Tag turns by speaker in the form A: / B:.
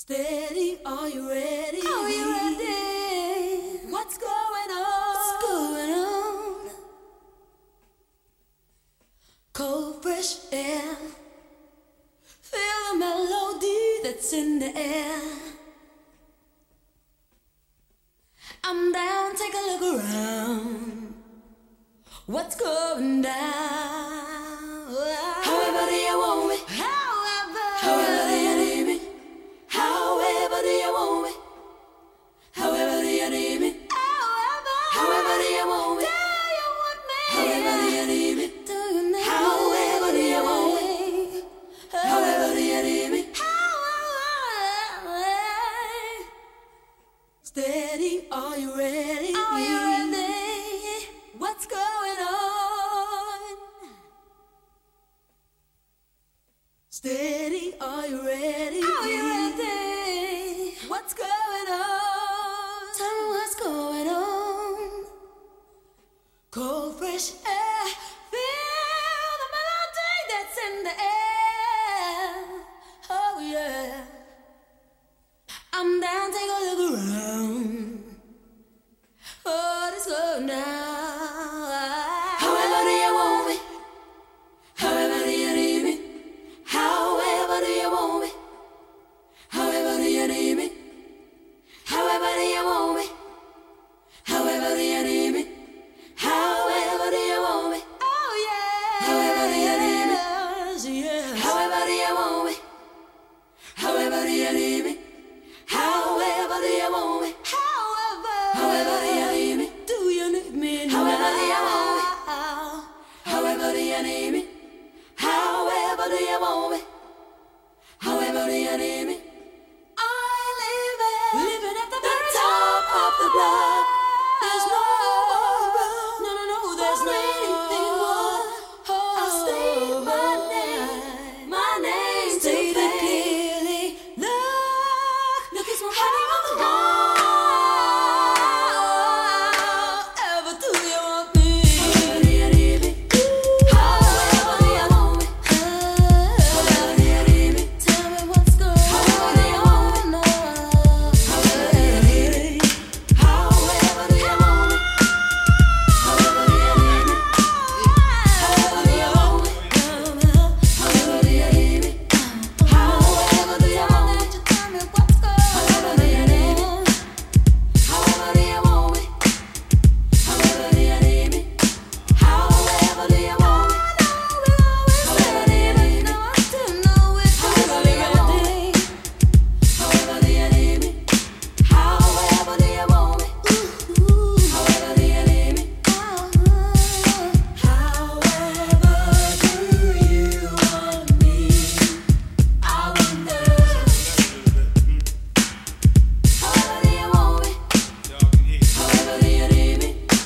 A: Steady, are you ready?
B: Are you ready?
A: What's going on?
B: What's going on?
A: Cold, fresh air. Feel the melody that's in the air. I'm down, take a look around. What's going down?
B: However do you want me? However do you need me? However do you want me? However do you need me? However do you want me? However do you need me? However do you want me? However do you need me?
A: Steady, are you ready?
B: Are you ready?
A: What's going on? Steady, are you ready?
B: Are you ready?
A: What's going on?
B: Tell me what's going on.
A: Cold, fresh air. Feel the melody that's in the air. Oh yeah. I'm down, take a look around. What is going on?
B: However do you want me? However do you need me? However do you want me? However do you need me? However do you want me? However do you need me? However do you want me?
A: Oh yeah.
B: However do you need me?
A: Yes.
B: However do you want me? However do you need me? However do you want me? However do you need me?
A: Do you need me now?
B: However do you want me? However do you need me? However do you want me? However do you need me?